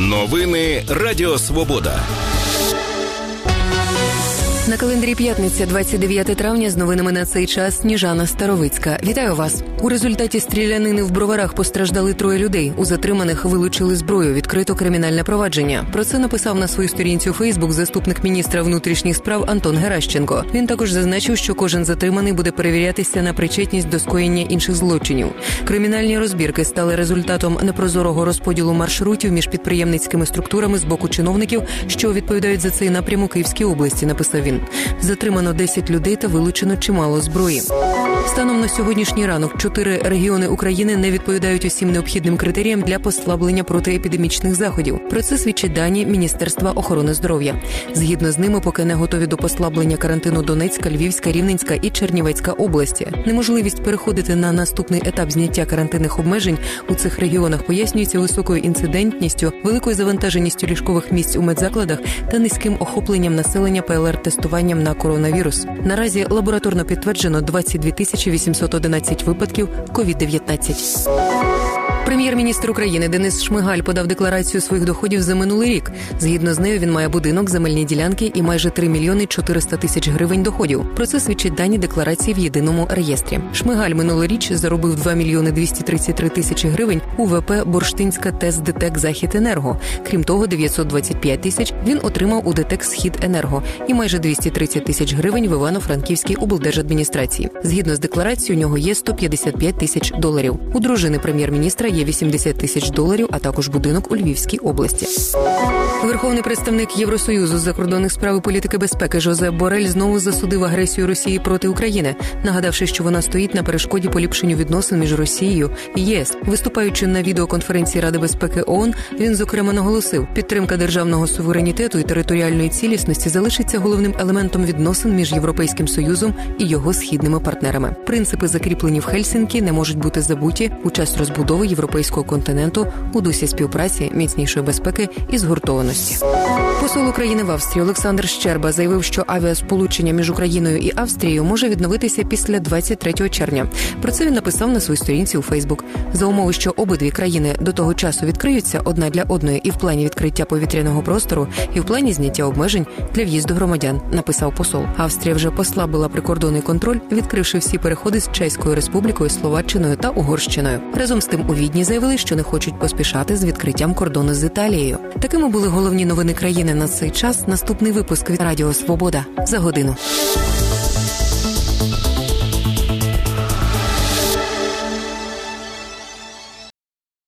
Новини Радіо Свобода. На календарі п'ятниця, 29 травня, з новинами на цей час Сніжана Старовицька. Вітаю вас. У результаті стрілянини в Броварах постраждали 3 людей. У затриманих вилучили зброю, відкрито кримінальне провадження. Про це написав на своїй сторінці у Фейсбук заступник міністра внутрішніх справ Антон Геращенко. Він також зазначив, що кожен затриманий буде перевірятися на причетність до скоєння інших злочинів. Кримінальні розбірки стали результатом непрозорого розподілу маршрутів між підприємницькими структурами з боку чиновників, що відповідають за цей напрям у Київській області, написав він. Затримано 10 людей та вилучено чимало зброї. Станом на сьогоднішній ранок 4 регіони України не відповідають усім необхідним критеріям для послаблення протиепідемічних заходів. Про це свідчать дані Міністерства охорони здоров'я. Згідно з ними, поки не готові до послаблення карантину Донецька, Львівська, Рівненська і Чернівецька області. Неможливість переходити на наступний етап зняття карантинних обмежень у цих регіонах пояснюється високою інцидентністю, великою завантаженістю ліжкових місць у медзакладах та низьким охопленням населення ПЛР-тестуванням на коронавірус. Наразі лабораторно підтверджено 22 811 випадків COVID-19. Прем'єр-міністр України Денис Шмигаль подав декларацію своїх доходів за минулий рік. Згідно з нею, він має будинок, земельні ділянки і майже 3 мільйони 400 тисяч гривень доходів. Про це свідчать дані декларації в єдиному реєстрі. Шмигаль минулоріч заробив 2 мільйони 233 тисячі гривень у ВП Бурштинська ТЕС ДТЕК Західенерго. Крім того, 925 тисяч він отримав у ДТЕК Східенерго і майже 230 тисяч гривень в Івано-Франківській облдержадміністрації. Згідно з декларацією, у нього є 155 тисяч доларів. У дружини прем'єр-міністра є 80 тисяч доларів, а також будинок у Львівській області. Верховний представник Євросоюзу з закордонних справ і політики безпеки Жозеп Борель знову засудив агресію Росії проти України, нагадавши, що вона стоїть на перешкоді поліпшенню відносин між Росією і ЄС. Виступаючи на відеоконференції Ради безпеки ООН, він, зокрема, наголосив, підтримка державного суверенітету і територіальної цілісності залишиться головним елементом відносин між Європейським Союзом і його східними партнерами. Принципи, закріплені в Хельсінкі, не можуть бути забуті у час розбудови європейського континенту у дусі співпраці, міцнішої безпеки і згуртованості. Посол України в Австрії Олександр Щерба заявив, що авіасполучення між Україною і Австрією може відновитися після 23 червня. Про це він написав на своїй сторінці у Фейсбук. За умови, що обидві країни до того часу відкриються одна для одної і в плані відкриття повітряного простору, і в плані зняття обмежень для в'їзду громадян, написав посол. Австрія вже послабила прикордонний контроль, відкривши всі переходи з Чеською Республікою, Словаччиною та Угорщиною. Разом з тим у Відні заявили, що не хочуть поспішати з відкриттям кордону з Італією. Такими були головні новини країни на цей час. Наступний випуск від Радіо Свобода за годину.